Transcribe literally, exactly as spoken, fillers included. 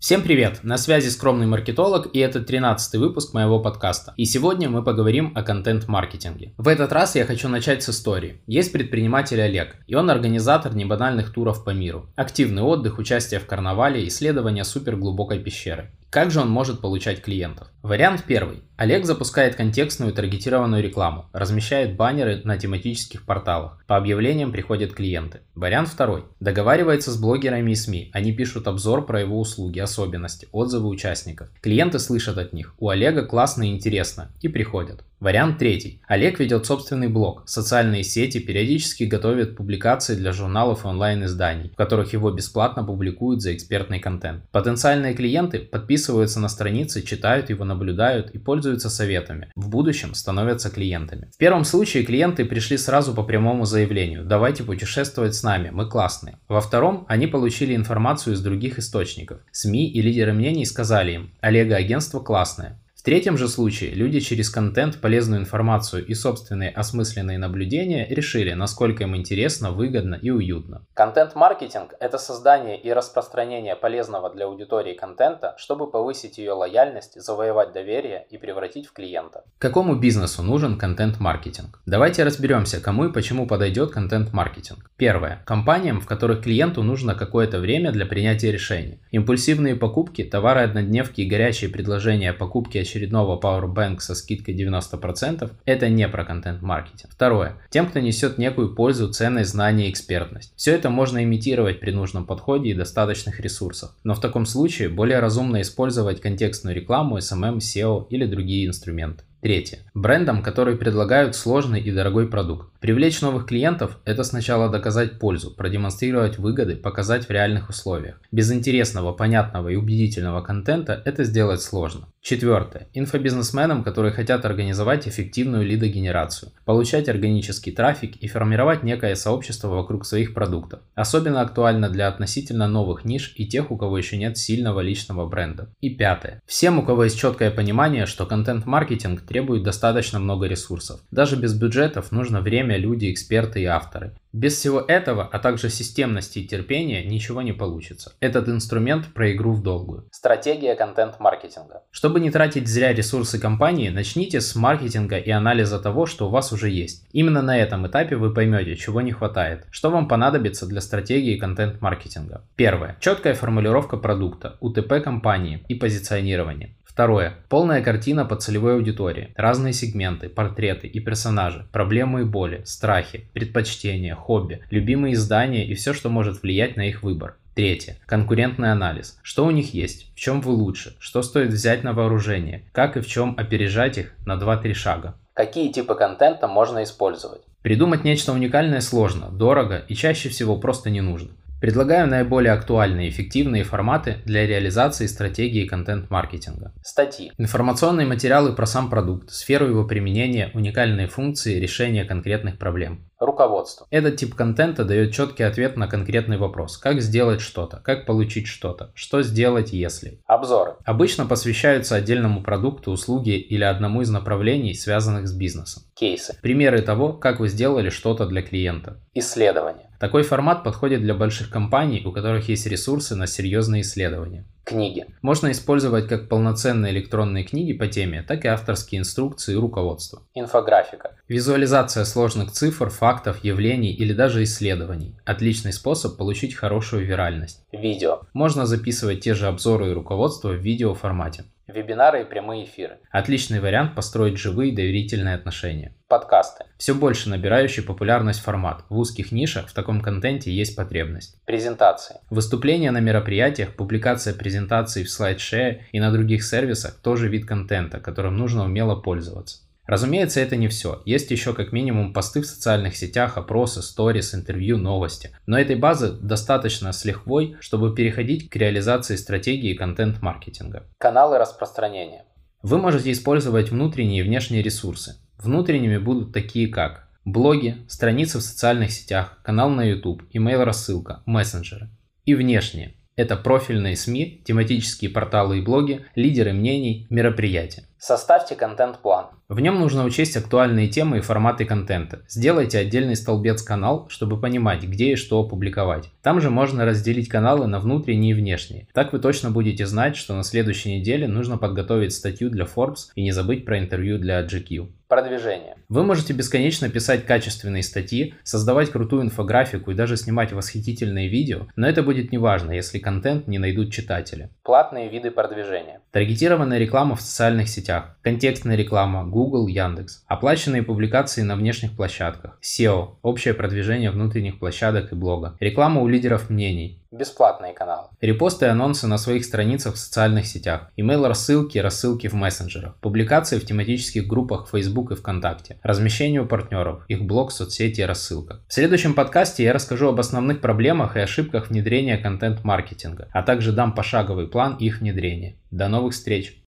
Всем привет! На связи скромный маркетолог, и это тринадцатый выпуск моего подкаста. И сегодня мы поговорим о контент-маркетинге. В этот раз я хочу начать с истории. Есть предприниматель Олег, и он организатор небанальных туров по миру. Активный отдых, участие в карнавале, исследование суперглубокой пещеры. Как же он может получать клиентов? Вариант первый. Олег запускает контекстную таргетированную рекламу, размещает баннеры на тематических порталах. По объявлениям приходят клиенты. Вариант второй. Договаривается с блогерами и СМИ. Они пишут обзор про его услуги, особенности, отзывы участников. Клиенты слышат от них. У Олега классно и интересно. И приходят. Вариант третий. Олег ведет собственный блог, социальные сети, периодически готовит публикации для журналов и онлайн-изданий, в которых его бесплатно публикуют за экспертный контент. Потенциальные клиенты подписываются на страницы, читают его, наблюдают и пользуются советами. В будущем становятся клиентами. В первом случае клиенты пришли сразу по прямому заявлению: давайте путешествовать с нами, мы классные. Во втором они получили информацию из других источников. СМИ и лидеры мнений сказали им: Олега агентство классное. В третьем же случае люди через контент, полезную информацию и собственные осмысленные наблюдения решили, насколько им интересно, выгодно и уютно. Контент-маркетинг – это создание и распространение полезного для аудитории контента, чтобы повысить ее лояльность, завоевать доверие и превратить в клиента. Какому бизнесу нужен контент-маркетинг? Давайте разберемся, кому и почему подойдет контент-маркетинг. Первое. Компаниям, в которых клиенту нужно какое-то время для принятия решения. Импульсивные покупки, товары-однодневки и горячие предложения о покупке очередного Powerbank со скидкой девяносто процентов – это не про контент-маркетинг. Второе. Тем, кто несет некую пользу, ценность, знания и экспертность. Все это можно имитировать при нужном подходе и достаточных ресурсах. Но в таком случае более разумно использовать контекстную рекламу, эс эм эм, сео или другие инструменты. Третье. Брендам, которые предлагают сложный и дорогой продукт. Привлечь новых клиентов – это сначала доказать пользу, продемонстрировать выгоды, показать в реальных условиях. Без интересного, понятного и убедительного контента это сделать сложно. Четвертое. Инфобизнесменам, которые хотят организовать эффективную лидогенерацию, получать органический трафик и формировать некое сообщество вокруг своих продуктов. Особенно актуально для относительно новых ниш и тех, у кого еще нет сильного личного бренда. И пятое. Всем, у кого есть четкое понимание, что контент-маркетинг требует достаточно много ресурсов. Даже без бюджетов нужно время, люди, эксперты и авторы. Без всего этого, а также системности и терпения, ничего не получится. Этот инструмент про игру в долгую. Стратегия контент-маркетинга. Чтобы не тратить зря ресурсы компании, начните с маркетинга и анализа того, что у вас уже есть. Именно на этом этапе вы поймете, чего не хватает, что вам понадобится для стратегии контент-маркетинга. Первое. Четкая формулировка продукта, у тэ пэ компании и позиционирование. Второе. Полная картина по целевой аудитории. Разные сегменты, портреты и персонажи, проблемы и боли, страхи, предпочтения, хобби, любимые издания и все, что может влиять на их выбор. Третье. Конкурентный анализ. Что у них есть, в чем вы лучше, что стоит взять на вооружение, как и в чем опережать их на два-три шага. Какие типы контента можно использовать? Придумать нечто уникальное сложно, дорого и чаще всего просто не нужно. Предлагаю наиболее актуальные и эффективные форматы для реализации стратегии контент-маркетинга. Статьи. Информационные материалы про сам продукт, сферу его применения, уникальные функции, решения конкретных проблем. Руководство. Этот тип контента дает четкий ответ на конкретный вопрос. Как сделать что-то, как получить что-то, что сделать если. Обзоры. Обычно посвящаются отдельному продукту, услуге или одному из направлений, связанных с бизнесом. Кейсы. Примеры того, как вы сделали что-то для клиента. Исследования. Такой формат подходит для больших компаний, у которых есть ресурсы на серьезные исследования. Книги. Можно использовать как полноценные электронные книги по теме, так и авторские инструкции и руководства. Инфографика. Визуализация сложных цифр, фактов, явлений или даже исследований. Отличный способ получить хорошую виральность. Видео. Можно записывать те же обзоры и руководства в видеоформате. Вебинары и прямые эфиры. Отличный вариант построить живые доверительные отношения. Подкасты. Все больше набирающий популярность формат. В узких нишах в таком контенте есть потребность. Презентации. Выступления на мероприятиях, публикация презентаций в SlideShare и на других сервисах тоже вид контента, которым нужно умело пользоваться. Разумеется, это не все. Есть еще как минимум посты в социальных сетях, опросы, сторис, интервью, новости. Но этой базы достаточно с лихвой, чтобы переходить к реализации стратегии контент-маркетинга. Каналы распространения. Вы можете использовать внутренние и внешние ресурсы. Внутренними будут такие как блоги, страницы в социальных сетях, канал на YouTube, email-рассылка, мессенджеры. И внешние. Это профильные СМИ, тематические порталы и блоги, лидеры мнений, мероприятия. Составьте контент-план. В нем нужно учесть актуальные темы и форматы контента. Сделайте отдельный столбец-канал, чтобы понимать, где и что опубликовать. Там же можно разделить каналы на внутренние и внешние. Так вы точно будете знать, что на следующей неделе нужно подготовить статью для Forbes и не забыть про интервью для джи кью. Продвижение. Вы можете бесконечно писать качественные статьи, создавать крутую инфографику и даже снимать восхитительные видео, но это будет неважно, если контент не найдут читатели. Платные виды продвижения. Таргетированная реклама в социальных сетях, контекстная реклама, Google, Яндекс, оплаченные публикации на внешних площадках, сео, общее продвижение внутренних площадок и блога, реклама у лидеров мнений, бесплатные каналы, репосты и анонсы на своих страницах в социальных сетях, email-рассылки и рассылки в мессенджерах, публикации в тематических группах Facebook и ВКонтакте, размещение у партнеров, их блог, соцсети и рассылка. В следующем подкасте я расскажу об основных проблемах и ошибках внедрения контент-маркетинга, а также дам пошаговый план их внедрения. До новых встреч!